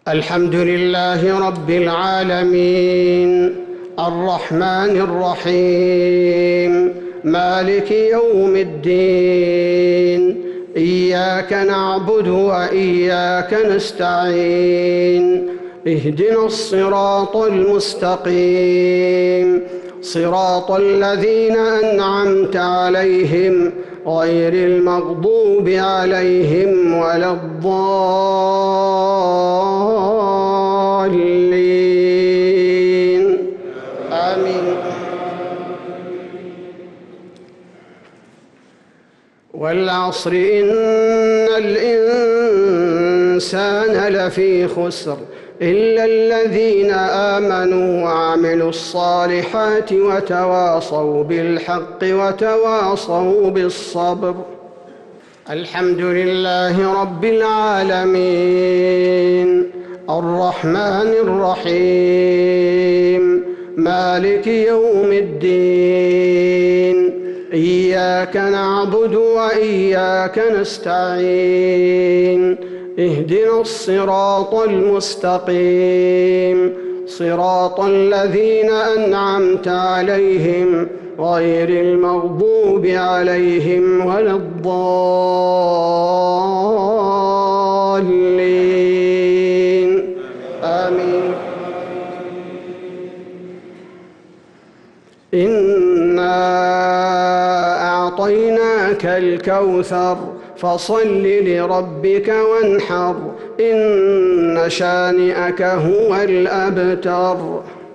الحمد لله رب العالمين الرحمن الرحيم مالك يوم الدين إياك نعبد وإياك نستعين اهدنا الصراط المستقيم صراط الذين أنعمت عليهم غير المغضوب عليهم ولا الضالين آمين. والعصر إن الإنسان لفي خسر إلا الذين آمنوا وعملوا الصالحات وتواصوا بالحق وتواصوا بالصبر. الحمد لله رب العالمين الرحمن الرحيم مالك يوم الدين إياك نعبد وإياك نستعين اهدنا الصراط المستقيم صراط الذين أنعمت عليهم غير المغضوب عليهم ولا الضالين آمين. إنا أعطيناك الكوثر فصل لربك وانحر إن شانئك هو الأبتر.